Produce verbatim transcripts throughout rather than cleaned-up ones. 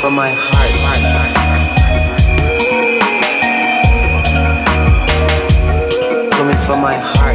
from my heart. Coming from my heart.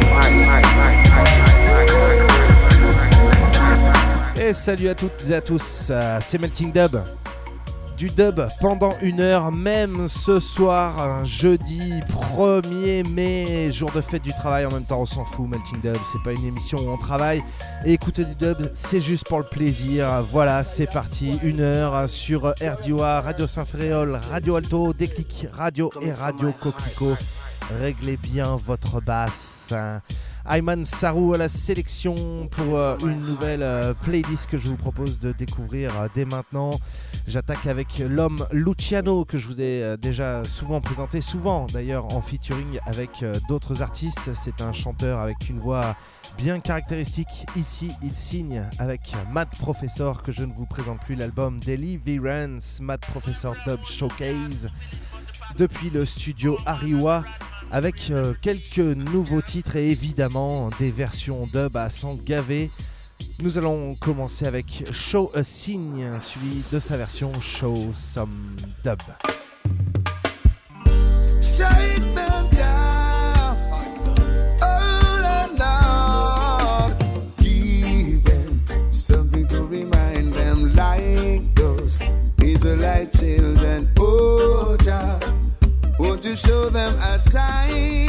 Et salut à toutes et à tous, c'est Melting Dub. Du dub pendant une heure, même ce soir, jeudi premier mai, jour de fête du travail. En même temps, on s'en fout, Melting Dub, c'est pas une émission où on travaille. Et écouter du dub, c'est juste pour le plaisir. Voilà, c'est parti, une heure sur R D O A, Radio Saint-Féréol, Radio Alto, Déclic Radio et Radio Coquelicot. Réglez bien votre basse. Ayman Sarou à la sélection pour euh, une nouvelle euh, playlist que je vous propose de découvrir euh, dès maintenant. J'attaque avec l'homme Luciano que je vous ai euh, déjà souvent présenté, souvent d'ailleurs en featuring avec euh, d'autres artistes. C'est un chanteur avec une voix bien caractéristique. Ici, il signe avec Mad Professor, que je ne vous présente plus, l'album Deliverance, Mad Professor Dub Showcase, depuis le studio Ariwa, avec euh, quelques nouveaux titres et évidemment des versions dub à s'en gaver. Nous allons commencer avec Show a Sign, suivi de sa version Show Some Dub. Shake them down, all and out. Give them something to remind them, like those Israelite children. Oh, Jah, won't you show them a sign?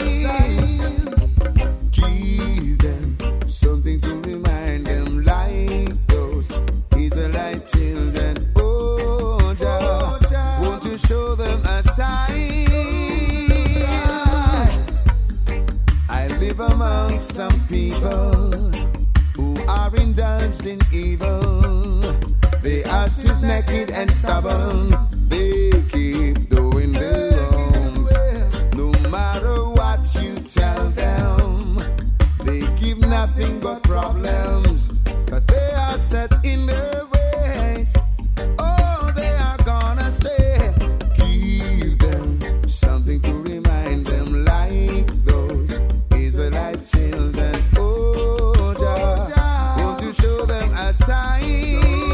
Give them something to remind them, like those Israelite children. Oh, Jah, won't you show them a sign? I live amongst some people who are indulged in evil. They are stiff-necked and stubborn. They keep doing the wrongs. No matter what you tell them, they give nothing but problems, 'cause they are set in their ways. Oh, they are gone astray. Give them something to remind them, like those Israelite children. Oh, Jah, won't you show them a sign?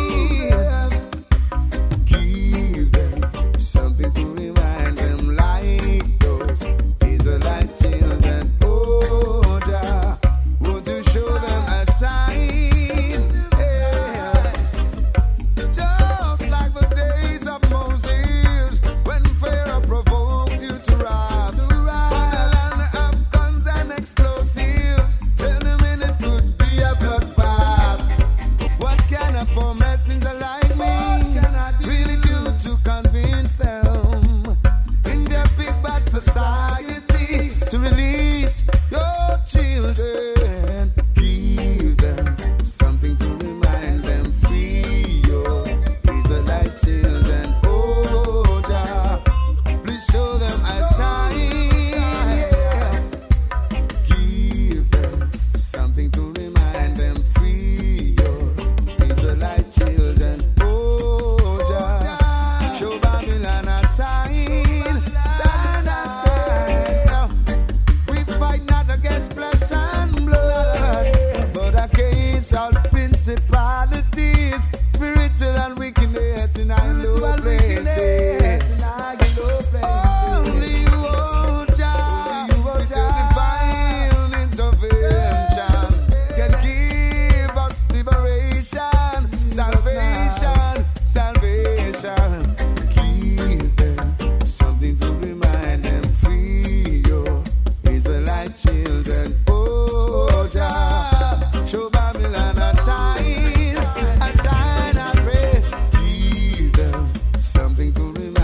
Give them something to remind them, like those Israelite children. Oh, Jah, would you show them a sign? Yeah. Just like the days of Moses, when Pharaoh provoked you to rob, from the land of guns and explosives, in a minute could be a bloodbath. What can a poor messenger like me really do to convince them in their big bad society to release your children? Give them something to remind them, free your Israelite children. Oh, Jah, please show them a sign. Yeah. Give them something to remind them, free your Israelite children. Oh, Jah, show Babylon a sign. Sign and say, we fight not against flesh and blood, but against all principalities, spiritual and wickedness in high low places. Only you, oh Jah, with your divine intervention, can give us liberation, salvation, salvation. Give them something to remind them, free your Israelite children. Oh, Jah, show Babylon a sign, a sign I pray. Give them something to remind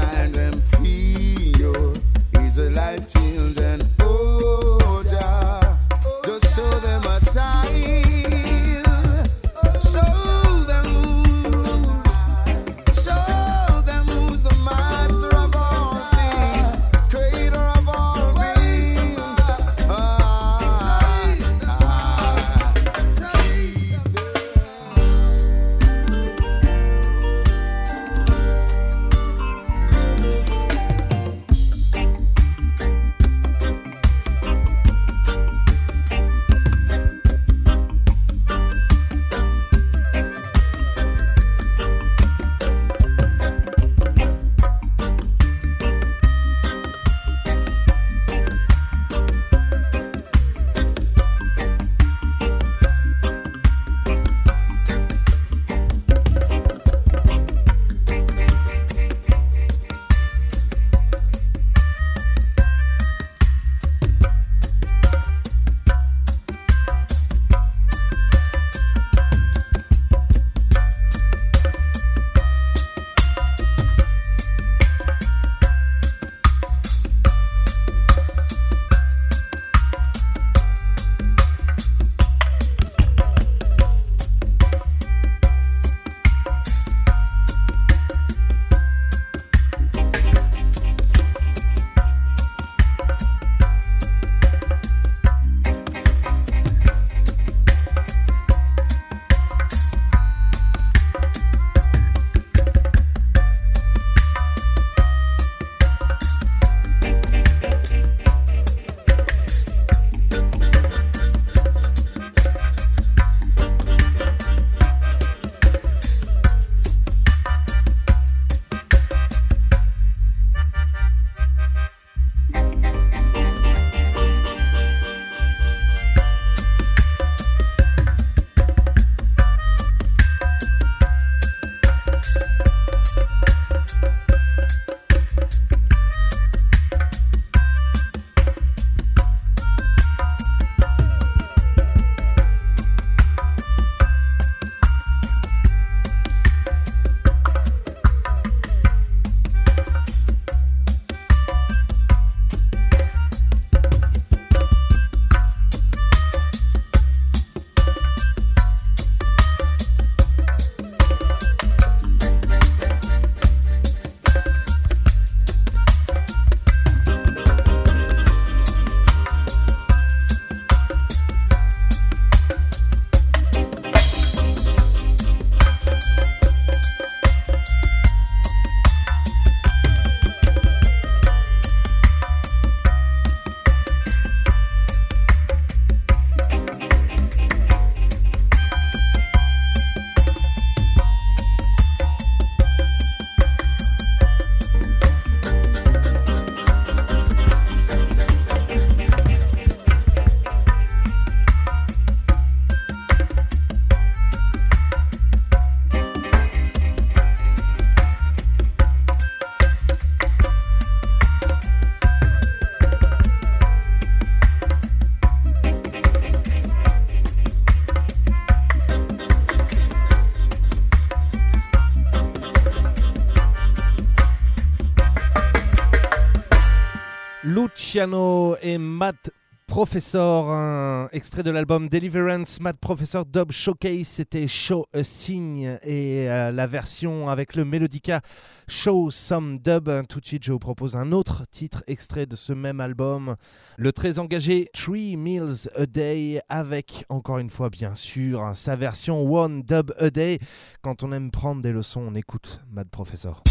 Luciano et Matt Professor, un extrait de l'album Deliverance, Matt Professor Dub Showcase, c'était Show a Sign et euh, la version avec le Melodica Show Some Dub. Tout de suite, je vous propose un autre titre extrait de ce même album, le très engagé Three Meals a Day, avec encore une fois bien sûr sa version One Dub a Day. Quand on aime prendre des leçons, on écoute Matt Professor.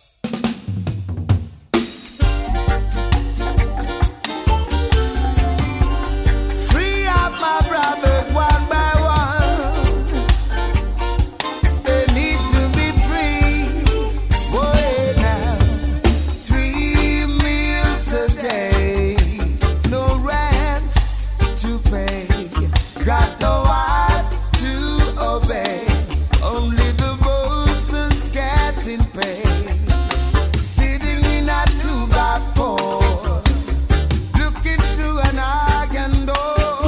My brothers, one by one, they need to be free. Boy, now, three meals a day, no rent to pay, got no wife to obey, only the boss getting paid, sitting in a two by four, looking through an iron door.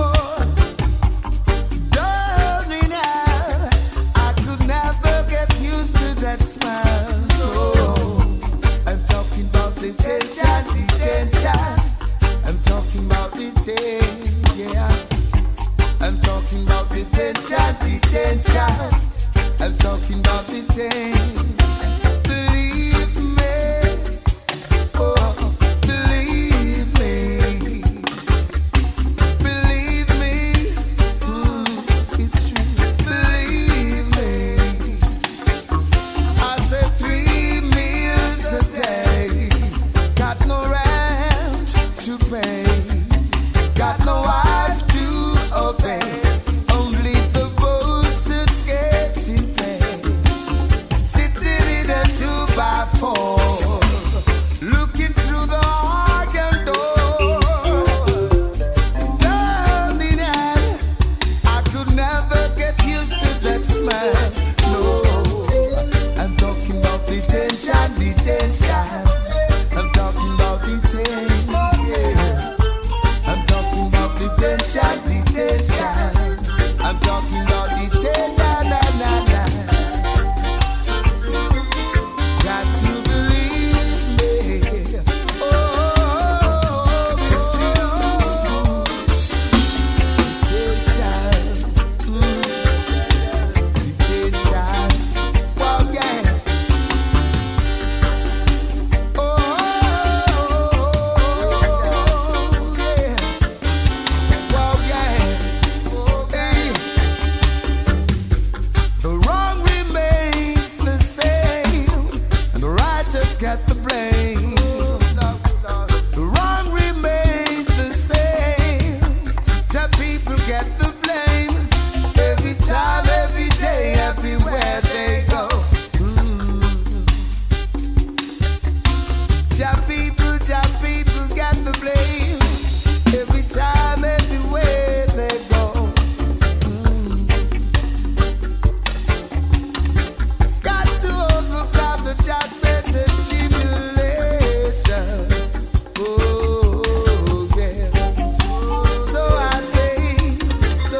Yeah, I'm talking about detention, detention. I'm talking about detention. Believe me, oh, believe me, believe me, mm, it's true. Believe me, I said three meals a day, got no rent to pay. Got no wife to obey, only the boss is getting paid. Sitting in a two by four, looking through the organ door. Darling, I could never get used to that smile. No, I'm talking about detention, detention. I'm talking about detention. Detention, detention. I'm talking about detention, na na na. Got to believe me. Oh, it's true. Detention, mm. Detention. Well, yeah. Get the blame. The wrong remains the same. The people get the blame. Every time, every day, everywhere they go. Mm. The people, the people get the blame. Every time, everywhere they go. Mm. Got to overcome the judgment. Oh, yeah. So I say,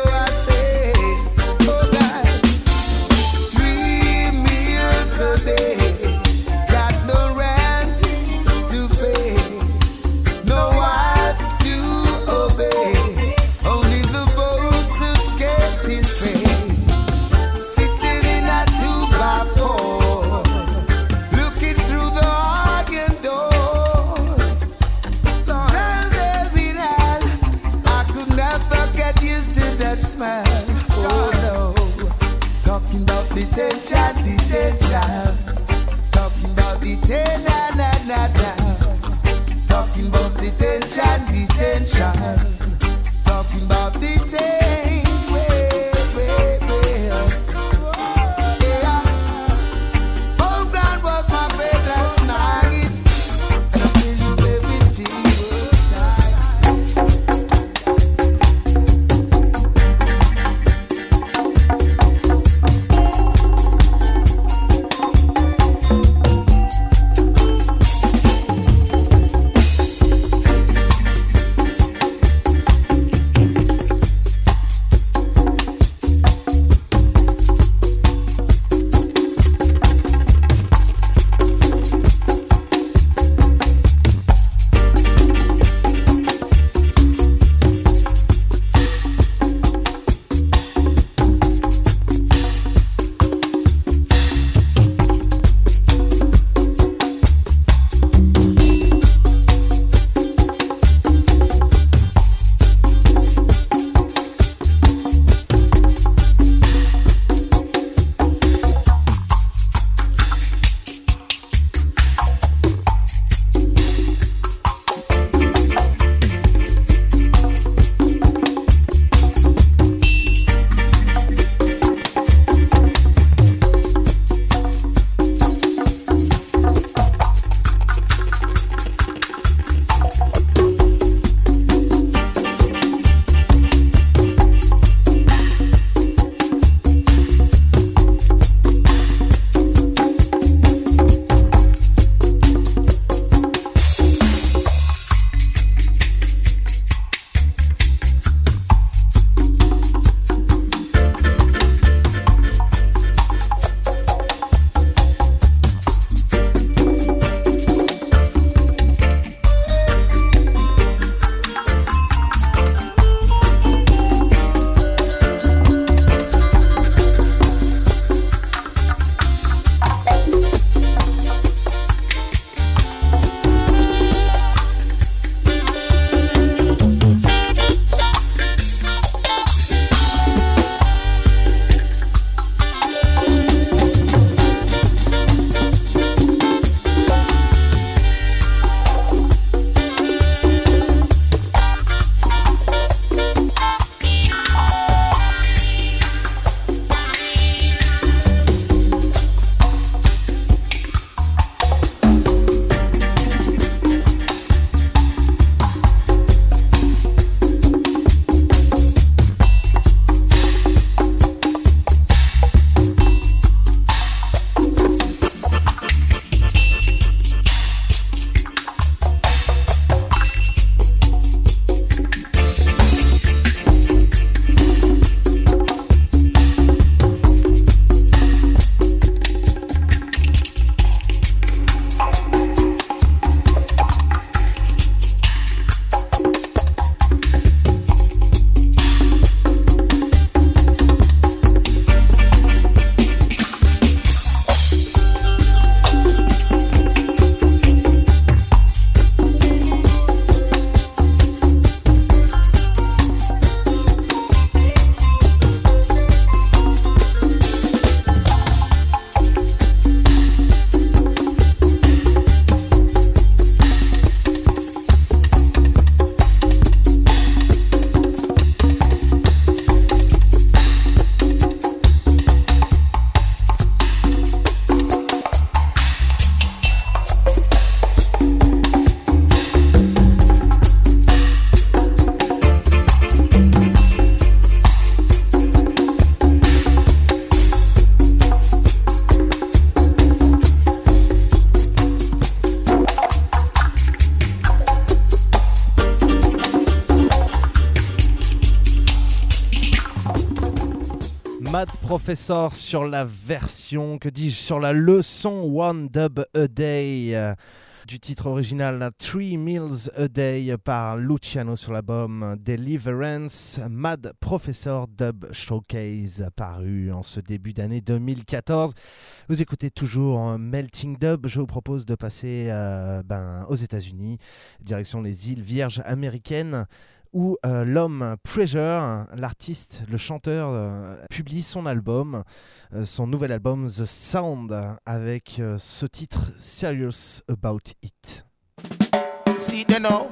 Mad Professor sur la version, que dis-je, sur la leçon One Dub a Day euh, du titre original Three Meals a Day par Luciano sur l'album Deliverance. Mad Professor Dub Showcase paru en ce début d'année deux mille quatorze. Vous écoutez toujours Melting Dub. Je vous propose de passer euh, ben, aux États-Unis, direction les îles Vierges américaines, où euh, l'homme Pressure, l'artiste, le chanteur, euh, publie son album, euh, son nouvel album The Sound, avec euh, ce titre Serious About It. See they know,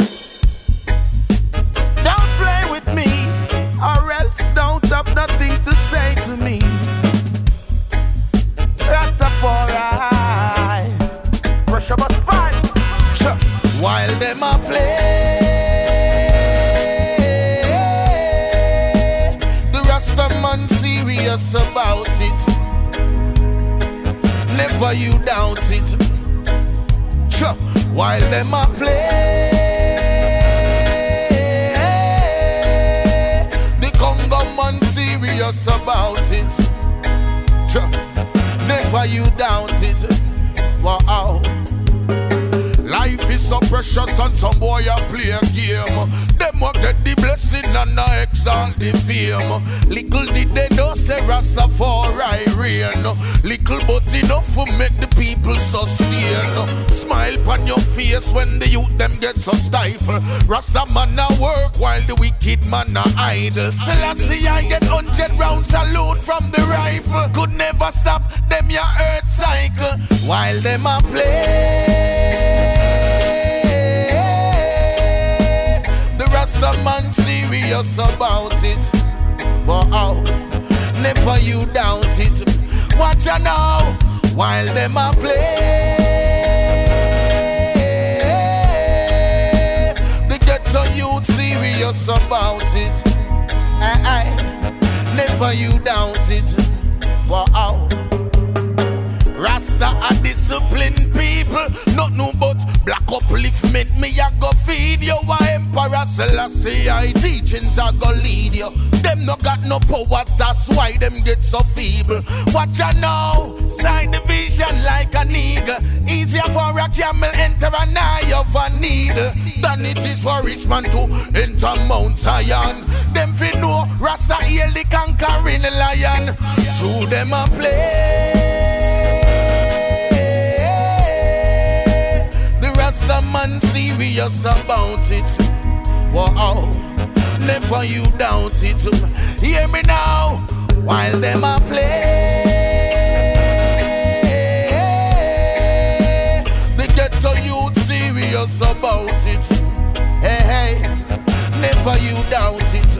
don't play with me, or else don't have nothing to say to me. Rastafari, Russia must fight. Sure. While them a play, man serious about it. Never you doubt it. Sure. While them a play, the Congo man serious about it. Sure. Never you doubt it. Wow. Life is so precious and some boy a play a game. Them a get the blessing and a exalt the fame. Little did they know say Rastafari reign. Little but enough to make the people sustain. Smile on your face when the youth them get so stifled. Rasta man a work while the wicked man a idle. Selassie I get hundred round salute from the rifle. Could never stop them ya earth cycle. While them a play, Rasta man serious about it. Wow, never you doubt it. Watch ya now, while them a play, the ghetto youth serious about it. Aye, aye, never you doubt it. Wow. Rasta a disciplined people, not no but black upliftment. Me a go feed you, a Emperor Selassie I teachings a go lead you. Them no got no power, that's why them get so feeble. Watch ya now, sign the vision like an eagle. Easier for a camel enter an eye of a needle than it is for rich man to enter Mount Zion. Them fi know Rasta hail the conquering lion. Through them a play, Rasta man serious about it. Wow, never you doubt it. Hear me now, while them a play, the ghetto youth serious about it. Hey, hey, never you doubt it.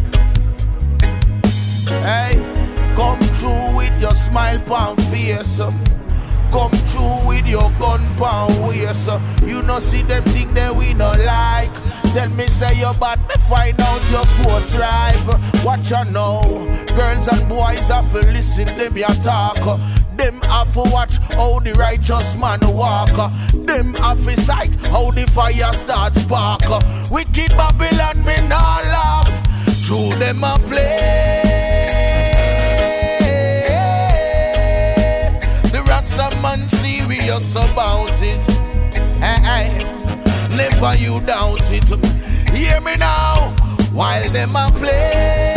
Hey, come through with your smile pon face. Come through with your gun pound waist. You know see them thing that we no like. Tell me say you bad, me find out your force rival. Watch ya know, girls and boys have to listen them ya talk. Them have to watch how the righteous man walk. Them have to sight how the fire starts spark. Wicked Babylon me nah laugh. Through them a play, man serious about it. Hey, hey, never you doubt it. Hear me now, while them a play,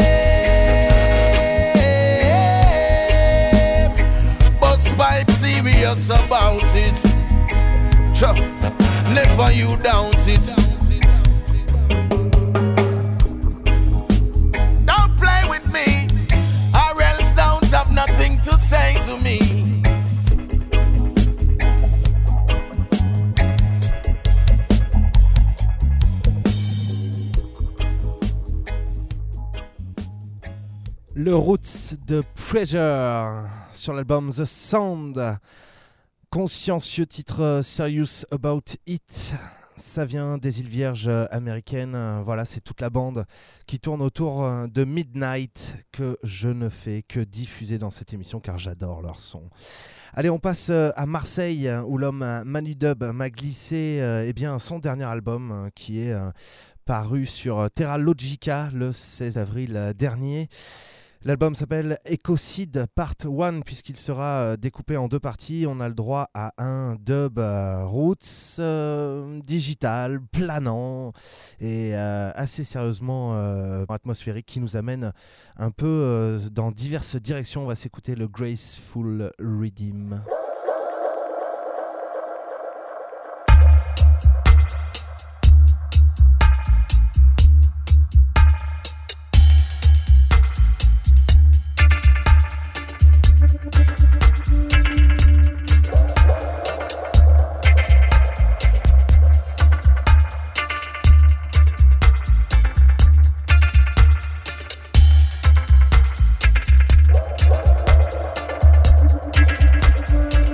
Bus Pipe serious about it. Chuh. Never you doubt it. Don't play with me, or else don't have nothing to say to me. Le Roots de Pressure sur l'album The Sound. Consciencieux titre Serious About It. Ça vient des îles Vierges américaines. Voilà, c'est toute la bande qui tourne autour de Midnight que je ne fais que diffuser dans cette émission car j'adore leur son. Allez, on passe à Marseille où l'homme Manu Dub m'a glissé eh bien, son dernier album qui est paru sur Terra Logica le seize avril dernier. L'album s'appelle Ecocide Part un puisqu'il sera découpé en deux parties. On a le droit à un dub euh, roots, euh, digital, planant et euh, assez sérieusement euh, atmosphérique qui nous amène un peu euh, dans diverses directions. On va s'écouter le Graceful Redeem. We'll be right back.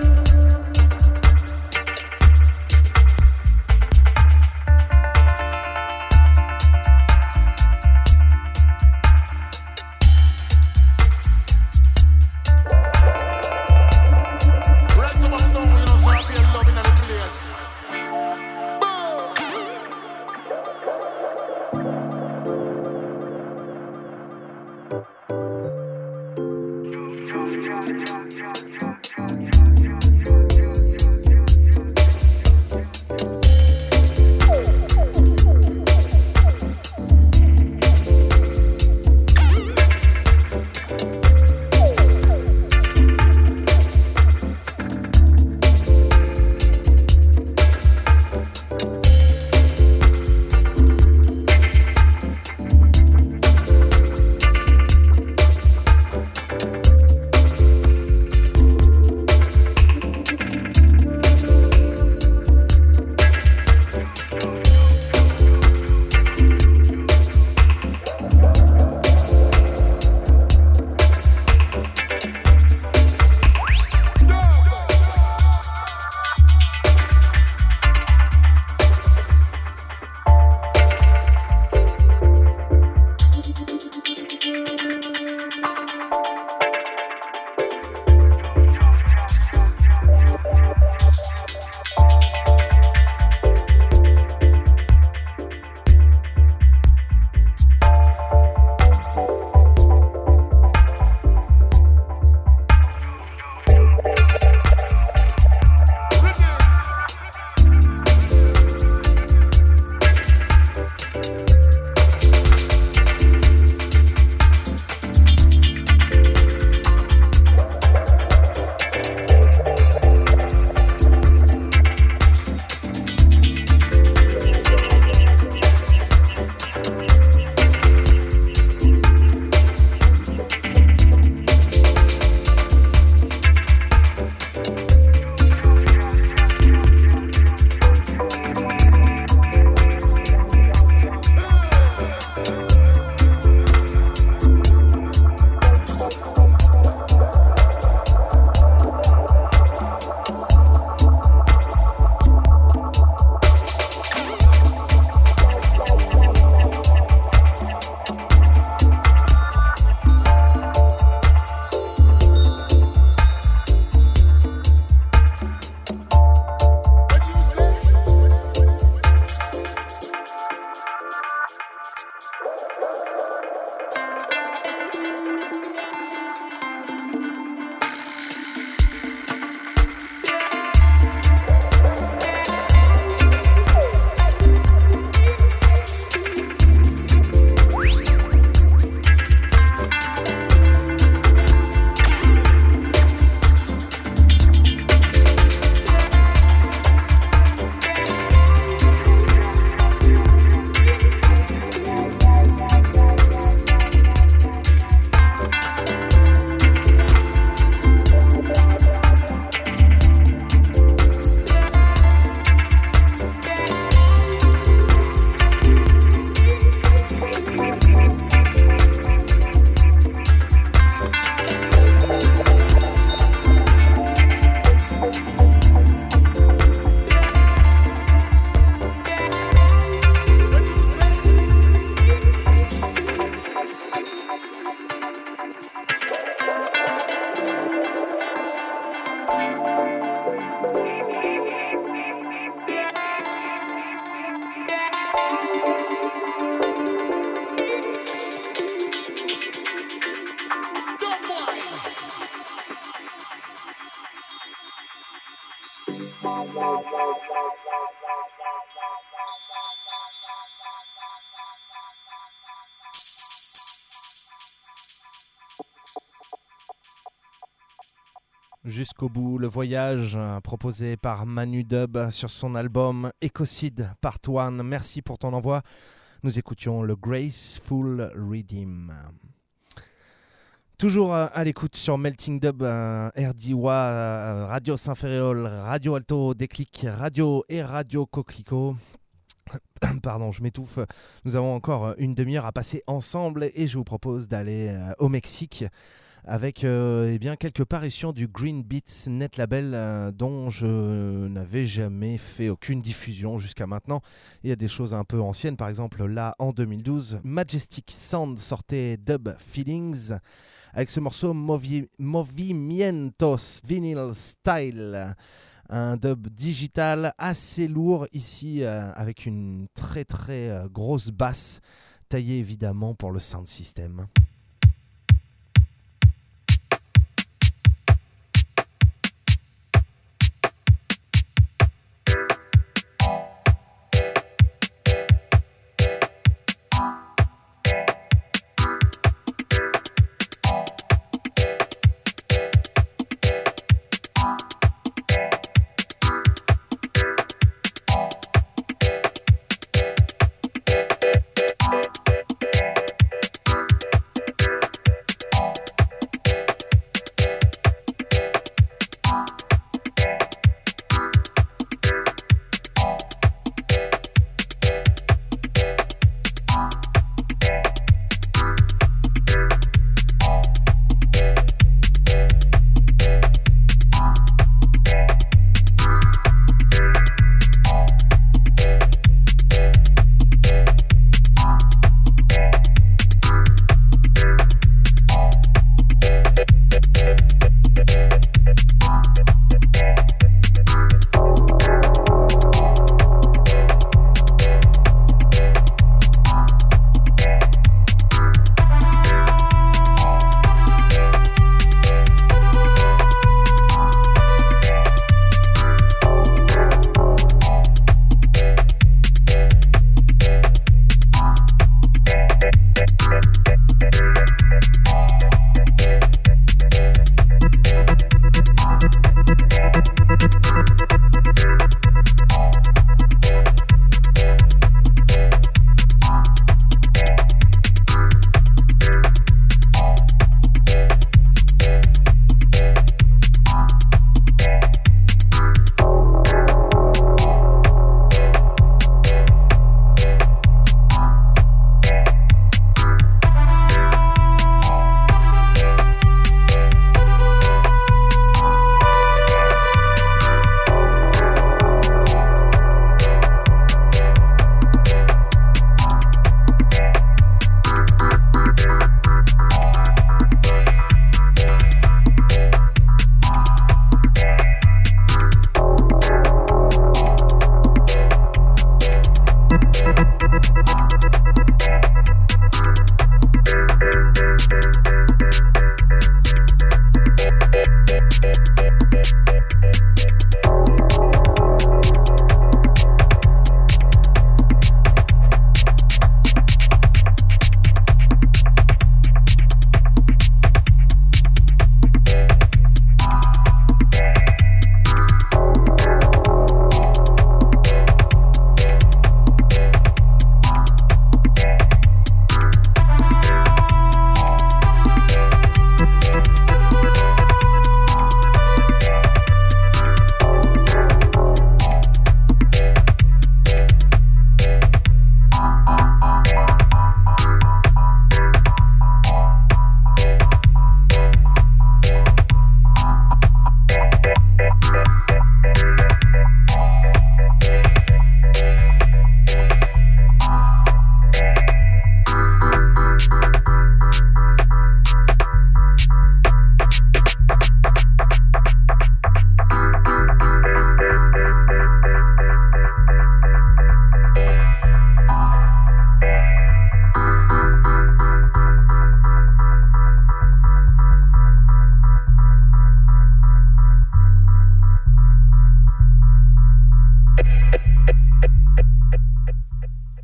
Jusqu'au bout, le voyage euh, proposé par Manu Dub sur son album Ecocide Part un. Merci pour ton envoi. Nous écoutions le Graceful Redeem. Toujours euh, à l'écoute sur Melting Dub, euh, R D W A, euh, Radio Saint-Ferréol, Radio Alto, Déclic Radio et Radio Coquelicot. Pardon, je m'étouffe. Nous avons encore une demi-heure à passer ensemble et je vous propose d'aller euh, au Mexique avec euh, eh bien, quelques parutions du Green Beats Net Label euh, dont je n'avais jamais fait aucune diffusion jusqu'à maintenant. Il y a des choses un peu anciennes, par exemple là en deux mille douze, Majestic Sound sortait Dub Feelings avec ce morceau Movi- Movimientos Vinyl Style. Un dub digital assez lourd ici euh, avec une très très euh, grosse basse taillée évidemment pour le sound system.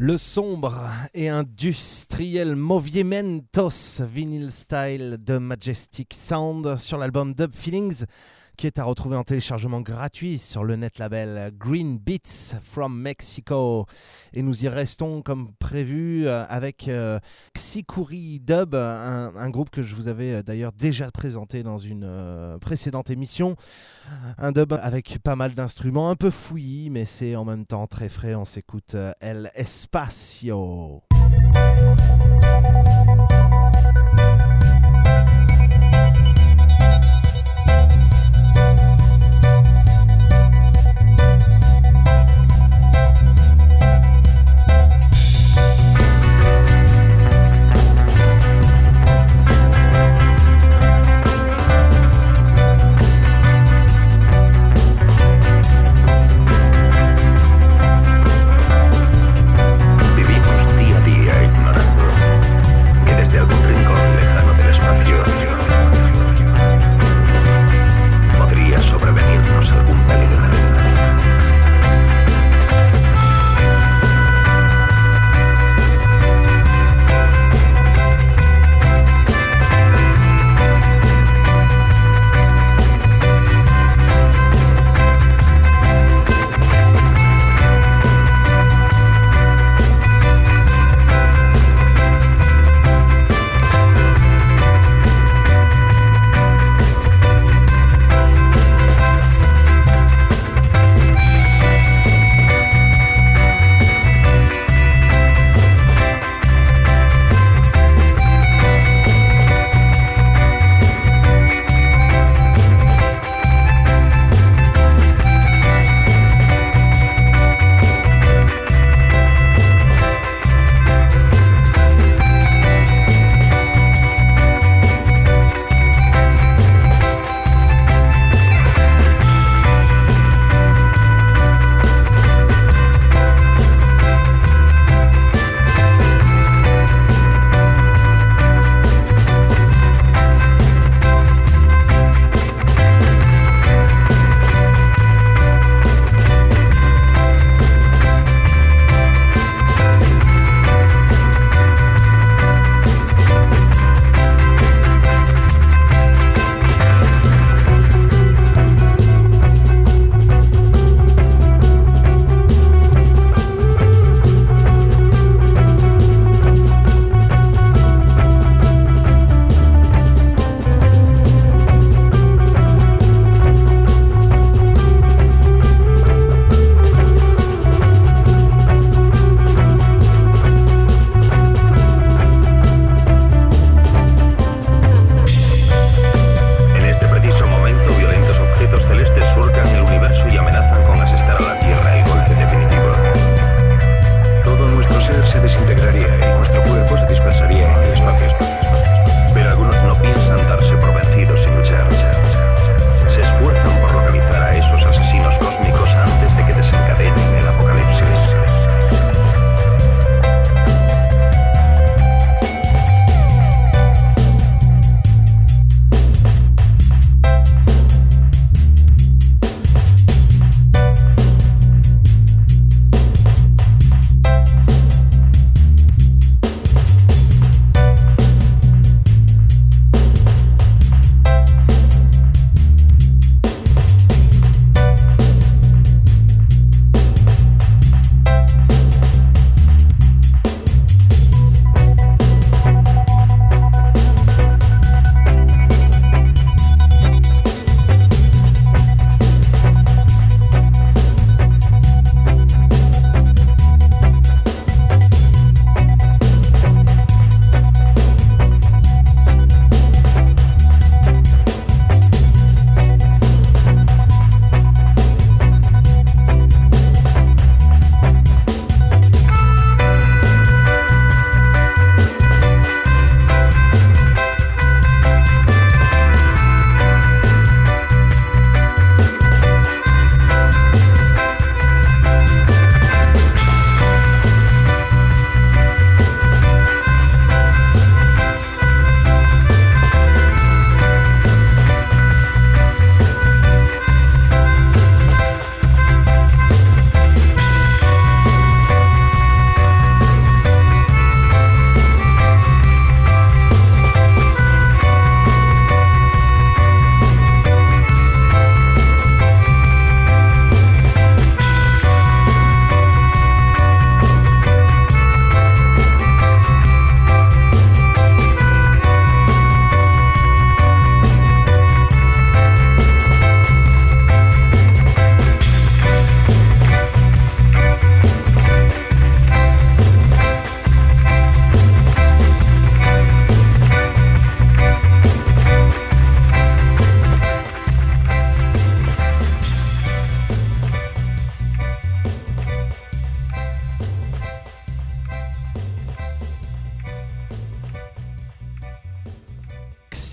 Le sombre et industriel Movimientos Vinyl Style de Majestic Sound sur l'album Dub Feelings, qui est à retrouver en téléchargement gratuit sur le net label Green Beats from Mexico. Et nous y restons comme prévu avec euh, Xikuri Dub, un, un groupe que je vous avais d'ailleurs déjà présenté dans une euh, précédente émission. Un dub avec pas mal d'instruments, un peu fouillis, mais c'est en même temps très frais. On s'écoute euh, El Espacio. Vivimos día a día ignorando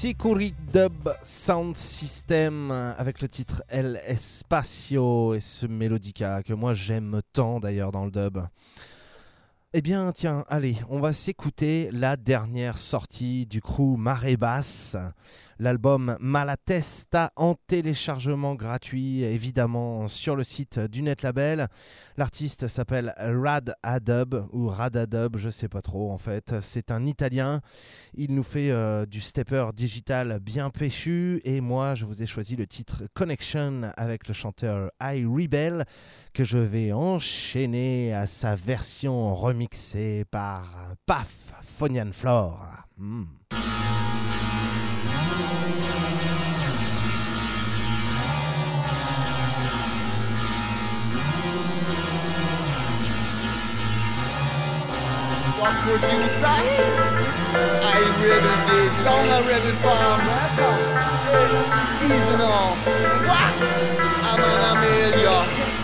Security Dub Sound System avec le titre El Espacio et ce mélodica que moi j'aime tant d'ailleurs dans le dub. Eh bien tiens, allez, on va s'écouter la dernière sortie du crew Marée Basse. L'album Malatesta en téléchargement gratuit, évidemment, sur le site du Net Label. L'artiste s'appelle Rad Adub ou Radadub, je sais pas trop en fait. C'est un Italien. Il nous fait euh, du stepper digital bien péchu. Et moi, je vous ai choisi le titre Connection avec le chanteur I Rebel que je vais enchaîner à sa version remixée par Paf Phonian Floor. Mm. One producer, I rebel day, down a rebel farm. Hey, easy now. What? I'm an Amelia.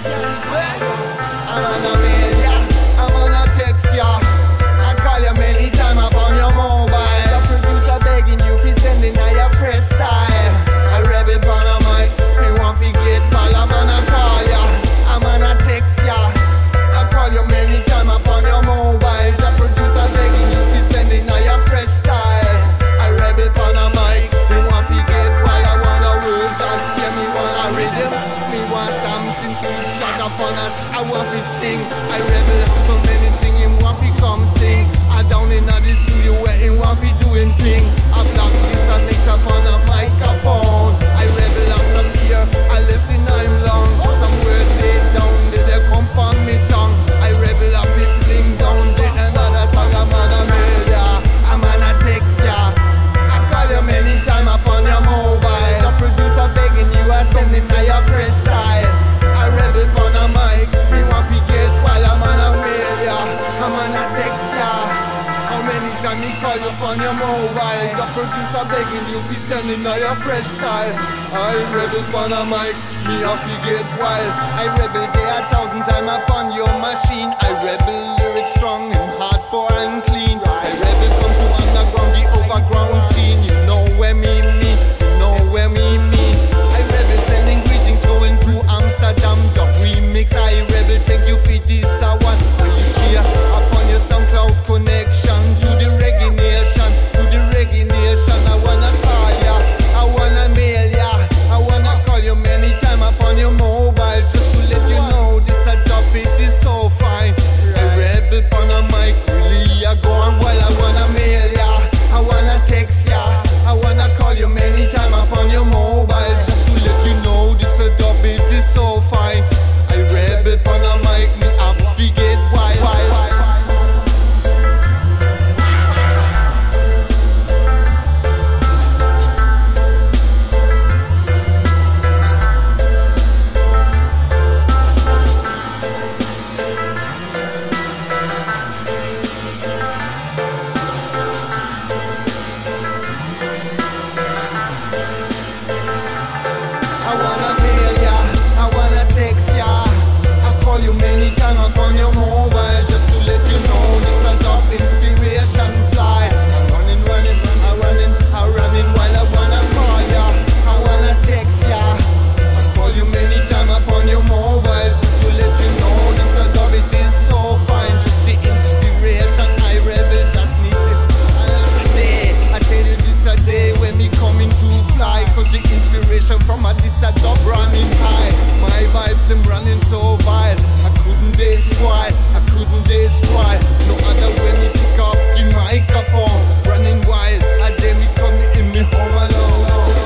I'm an Amelia. I'm on a text ya. I call you many times upon your mobile. The producer begging you for sending out your fresh style. I rebel on a mic, me want to get pal. I'm on a call ya. I'm on a text ya. I call you many times upon your mobile. The producer begging you for sending out your fresh style. I rebel on a mic, me want to get while I want a version. Yeah, me want a rhythm, me want something to shut upon us. I want to sting. I rebel so many things, him want to come sing. I down in the studio where him want to do him thing. I block this and mix upon a microphone. I rebel up some here, I left the nine long. Some words they down, they, they come on me tongue. I rebel up it fling down there, another song I'm on a media. I'm on a text ya. I call you many times upon your mobile. The producer begging you, I send me for your fresh style. I rebel on a mic, me want to get while I'm on a media. I'm on a text ya. How many times me call you on your mobile? The producer begging you for sending all your fresh style. I rebel on a mic, me have to get wild. I rebel there a thousand times upon your machine. I rebel lyrics strong and hardcore and clean. I rebel come to underground, the overground scene. You know where me mean, you know where me mean. I rebel sending greetings going to Amsterdam. The remix I rebel take you for this a one. When you share upon your SoundCloud connection to the reggae nation, to the reggae nation. I wanna call ya, I wanna mail ya, I wanna call you many times upon your mobile just to let you know this a dub, it is so fine. I rebel on a mic, really I go on while I wanna mail ya, I wanna text ya, I wanna call you many times upon your mobile just to let you know this a dub, it is so fine. I rebel on a mic, me I forget why. I wanna mail ya, I wanna text ya, I call you many times upon your mobile just to let you know this a dub inspiration fly. I'm running, running, I'm running, I'm running while I wanna call ya, I wanna text ya, I call you many times upon your mobile just to let you know this a dub, it is so fine. Just the inspiration I rebel just need it. Another day, I tell you this a day when me coming to fly, cause the inspiration from a this a dub running high. My vibes them running so vile. I couldn't they spoil, I couldn't they spoil. No other way me pick up the microphone. Running wild, I dare me come in me home alone.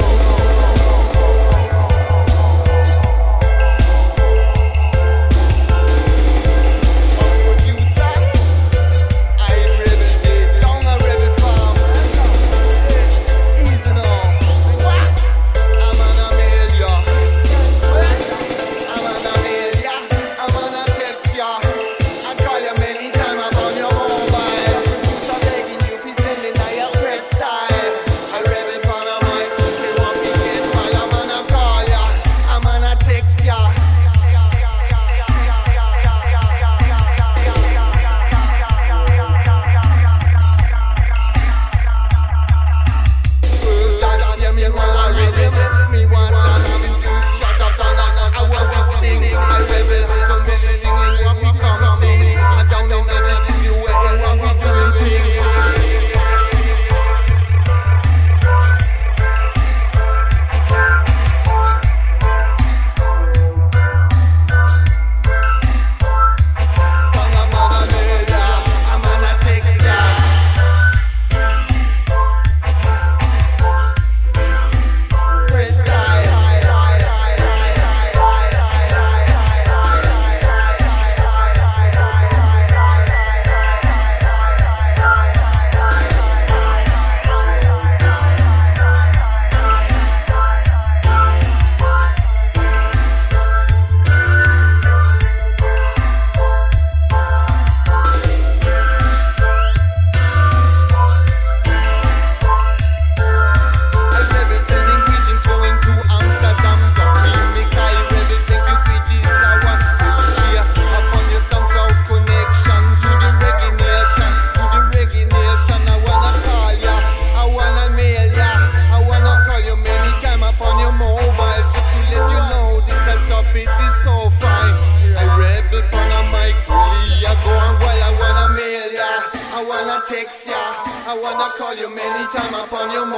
Producer, I rebel day, down a rebel farm. Easy now. I'm an Amelia.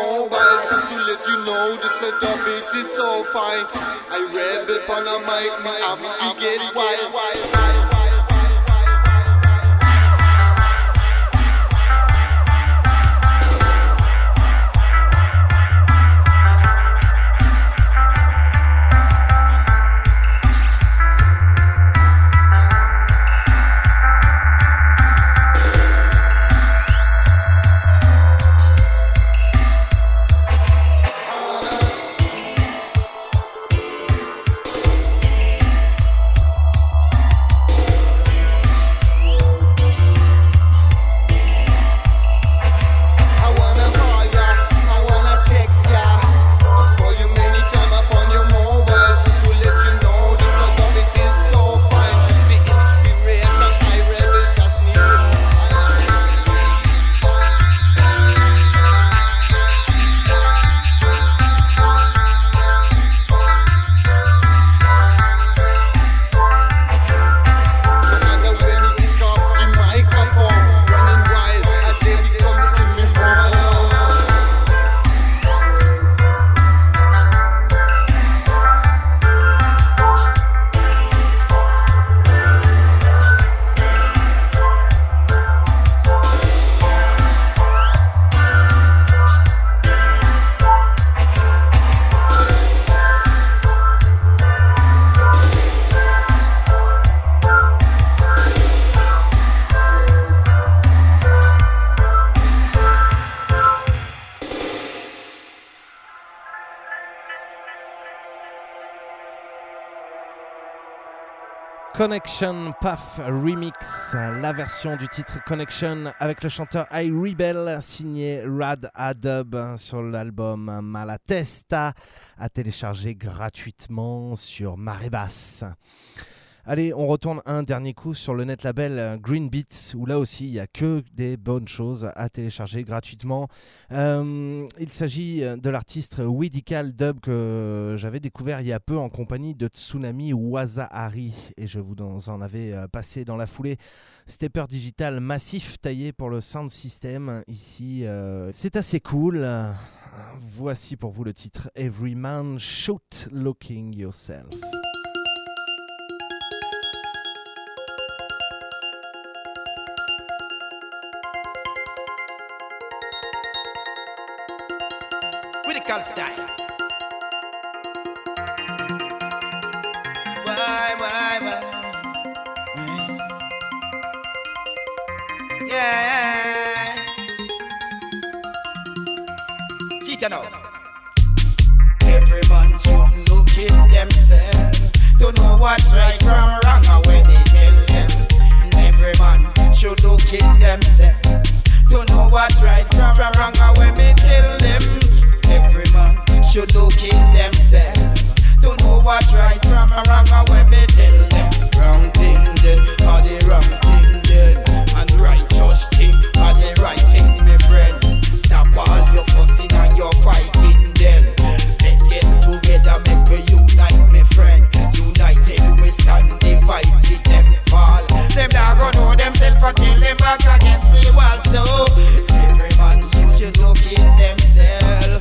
mobile just to let you know the setup it is so fine. I rebel on a mic, me have to get wild, wild, wild. Connection Puff Remix, la version du titre Connection avec le chanteur I Rebel signé Rad Adub sur l'album Malatesta à télécharger gratuitement sur Marée Basse. Allez, on retourne un dernier coup sur le net label Green Beats, où là aussi il n'y a que des bonnes choses à télécharger gratuitement. Euh, il s'agit de l'artiste Widical Dub que j'avais découvert il y a peu en compagnie de Tsunami Wazahari, et je vous en avais passé dans la foulée. Stepper digital massif taillé pour le sound system ici. Euh, c'est assez cool. Voici pour vous le titre Every Man Shoot Looking Yourself. Critical style. Why, why, why? Yeah. See you now. Every man should look in themselves to know what's right from wrong, and when they tell them. And every man should look in themselves to know what's right from wrong, and when they tell them. Every man should look in themselves to know what's right from wrong, and when me tell them wrong thing then are the wrong thing then, and righteous thing are the right thing, my friend. Stop all your fussing and your fighting then. Let's get together, make we unite, my friend. United we stand, divided them fall. Them not gonna know themselves until them back against the wall. So every man should look in themselves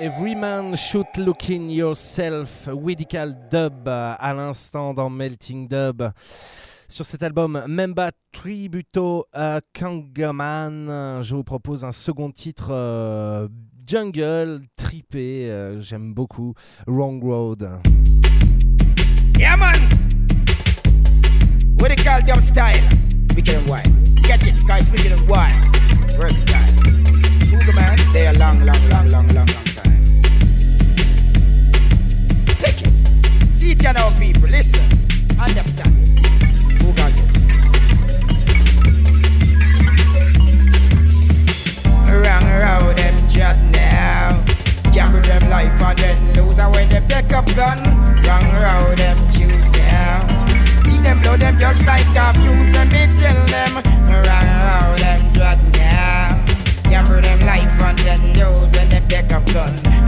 Every Man Should Look In Yourself, Widical Dub à l'instant dans Melting Dub. Sur cet album Memba Tributo à Kangaman, je vous propose un second titre euh, jungle, trippé, euh, j'aime beaucoup, Wrong Road. Yeah man, Widical Dub style, wicked and wild, catch it, guys, wicked and wild, versatile. Google man, they are long, long, long, long, long, long time. Take it. See it now, people. Listen. Understand it. Who got it? Wrong road, them chat now. Gamble them life and then lose. And when them take up gun, wrong road, them choose now. See them blow them just like a fuse. And me tell them, wrong road, them chat now. Gamble them life and then lose when them take up gun.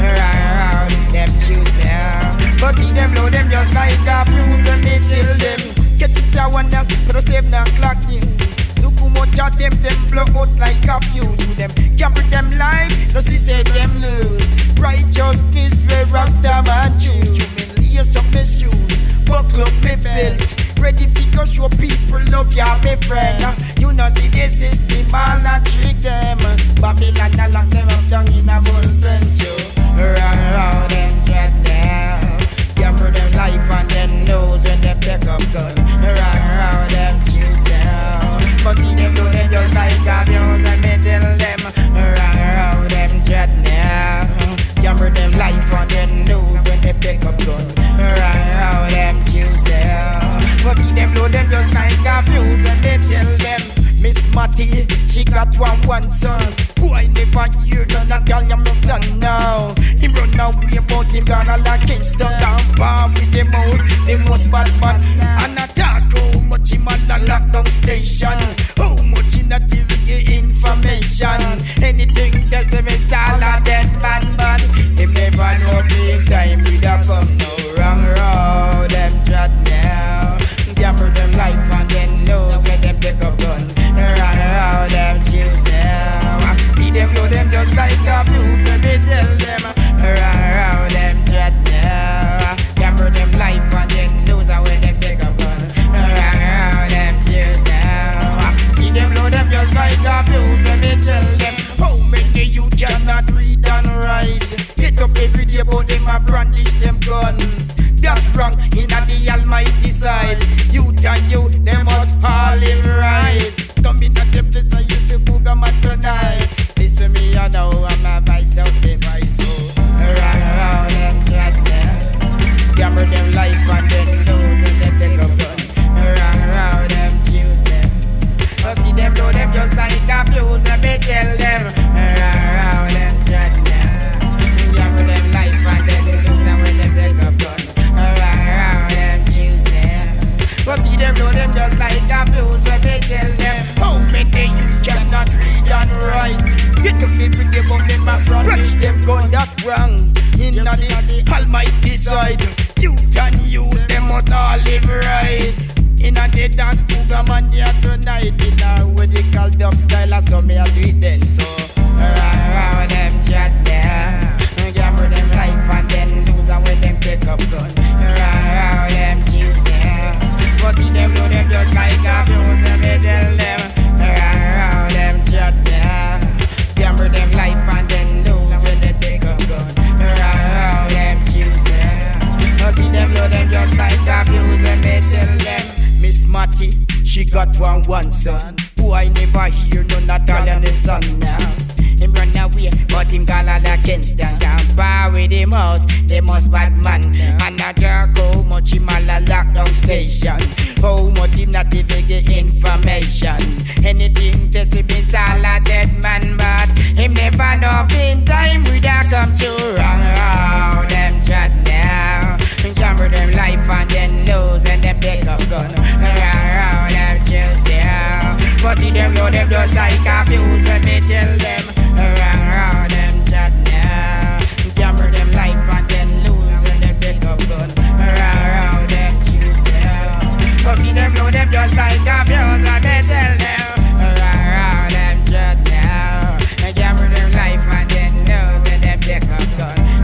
Around them choose now. But see them load them just like a fuse and me tell them. Catch it a one now, but seven o'clock news. Look how much of them, them blow out like a fuse. To them, gamble them life, no see say them lose. Righteousness where Rasta man choose. You may lace up my shoes, buckle up my belt. Ready for go show people love ya, my friend. You know see the system, all a trick them. Babylon a lock them up down in a bullpen too. Run round them jet now. Gamble them life and then lose when them take up gun. Run round them choose now. But see them do them just like a muse and me tell them. Run round them jet now. Gamble them life and then lose when them take up gun. Run round them choose now. But see them load them just like a fuse and they tell them Miss Matty, she got one one son. Boy never hear none of girl, you're my son now. Him run away but him gonna like Kingston. Down bar with the most, the most bad man. And attack how much him at the lockdown station. How much in the T V information. Anything that's a all a dead man bad. Him never know big time with a come no wrong road. Them chat now. Gamble them life and then lose when them pick up gun. Run around them choose now. See them blow them just like a blues. Let me tell them. Run around them jet now. Gamble them life and then lose when them pick up gun. Run around them choose now. See them blow them just like a blues. Let me tell them. How many you cannot read and write? Get up every day but them a brandish them gun. That's wrong in the almighty side. You and you, they must all live right. Come in at the place I used to go come at tonight. Listen me, I know I'm a vice out the vice. So run around them chat now. Gamble them life and then lose when them take up gun. Run around them choose them. I see them blow them just like a fuse. Let me tell them. Run around them chat now. Gamble them life and then lose when them take up gun. But see them blow them just like a fuse. When they tell them how many you cannot read and write. Get the people they want them a branch them gun. That's wrong in the almighty side. You and you them must all live right. In a day dance cougar man here tonight. In a way they call dub style. I saw me a do it then. So run around them chat there. Gamble them life and then lose. And when them take up gun. Run around them choose there. But see them blow them just like a fuse. And me tell them. Run around them chat there. Gamble them life and then lose. When they take up gun. Run around them choose there. But see them blow them just like a fuse. And me tell them. Miss Matty, she got one one son. Who I never hear none at all in the sun now. Him run away, but him call all against them. Can't bar with him house, they must bad man. And a jerk how much him all a lockdown station. How much him not even get information. Anything to see me all a dead man, but him never know in time we da come to wrong round them chat now. Gamble them life and then lose and them take up gun. Wrong round them choose now. But see them blow them just like a fuse. Let me tell them. Run round them chat now. Gamble them life and then lose when them take up gun. Run round them choose now. But see them blow them just like a fuse. And they tell them. Run round them chat now. Gamble them life and then lose when them take up gun.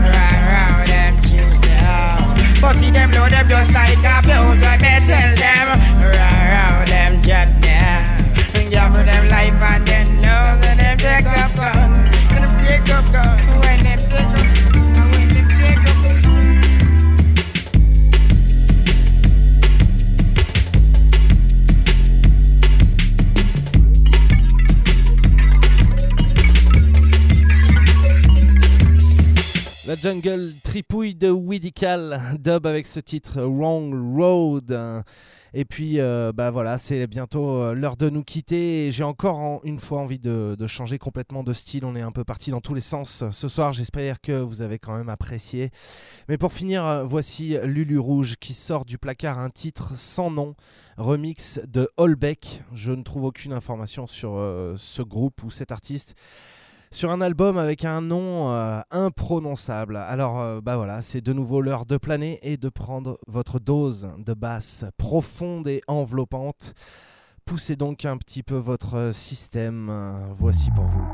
La jungle tripouille de Widical, dub avec ce titre Wrong Road. Et puis euh, bah voilà, c'est bientôt l'heure de nous quitter. Et j'ai encore en, une fois envie de, de changer complètement de style. On est un peu parti dans tous les sens ce soir. J'espère que vous avez quand même apprécié. Mais pour finir, voici Lulu Rouge qui sort du placard un titre sans nom, remix de Holbeck. Je ne trouve aucune information sur euh, ce groupe ou cet artiste. Sur un album avec un nom euh, imprononçable. Alors euh, bah voilà, c'est de nouveau l'heure de planer et de prendre votre dose de basse profonde et enveloppante. Poussez donc un petit peu votre système. Euh, voici pour vous.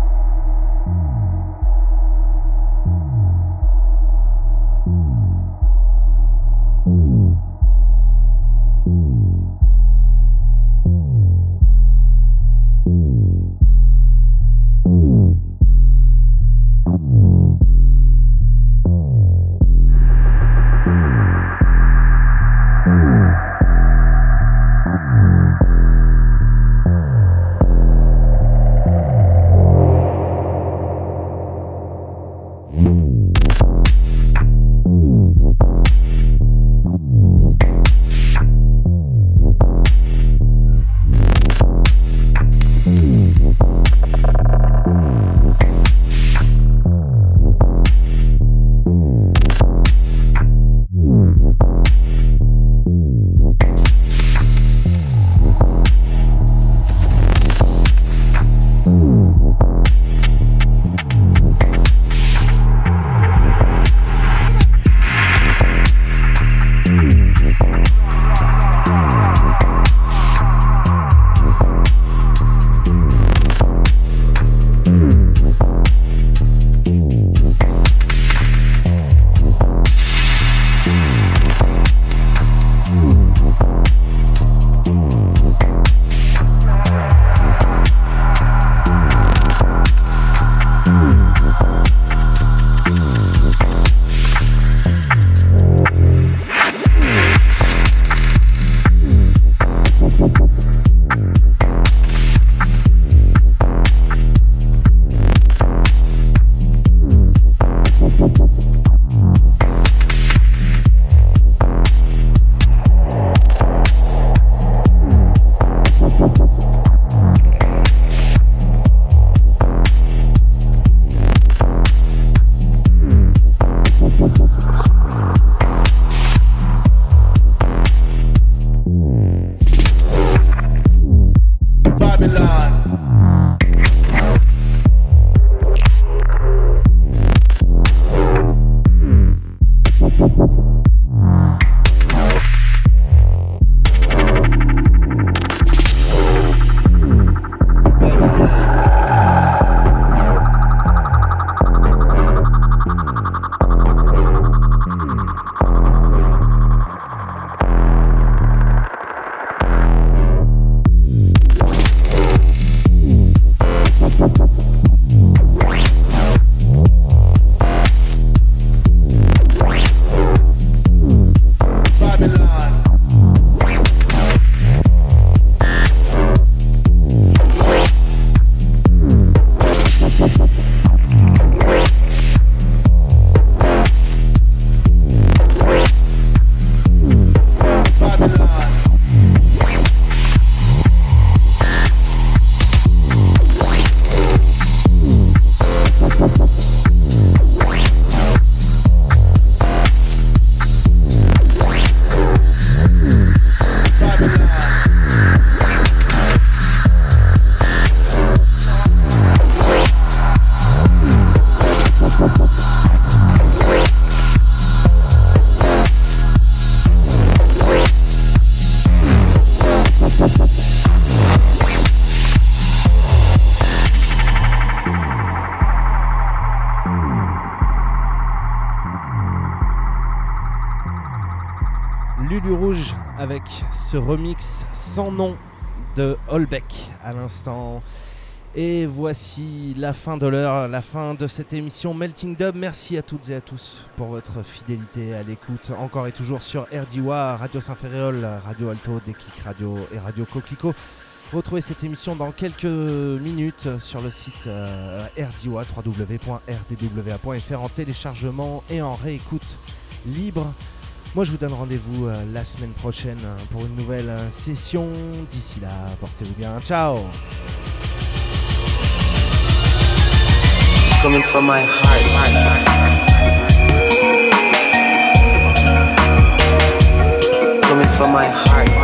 Lulu Rouge avec ce remix sans nom de Holbeck à l'instant. Et voici la fin de l'heure, la fin de cette émission Melting Dub. Merci à toutes et à tous pour votre fidélité à l'écoute, encore et toujours sur R D W A, Radio Saint-Ferréol, Radio Alto, Déclic Radio et Radio Coquelicot. Retrouvez cette émission dans quelques minutes sur le site euh, R D W A, w w w point r d w a point f r en téléchargement et en réécoute libre. Moi je vous donne rendez-vous euh, la semaine prochaine pour une nouvelle euh, session. D'ici là, portez-vous bien. Ciao. Coming from my heart. Coming from my heart.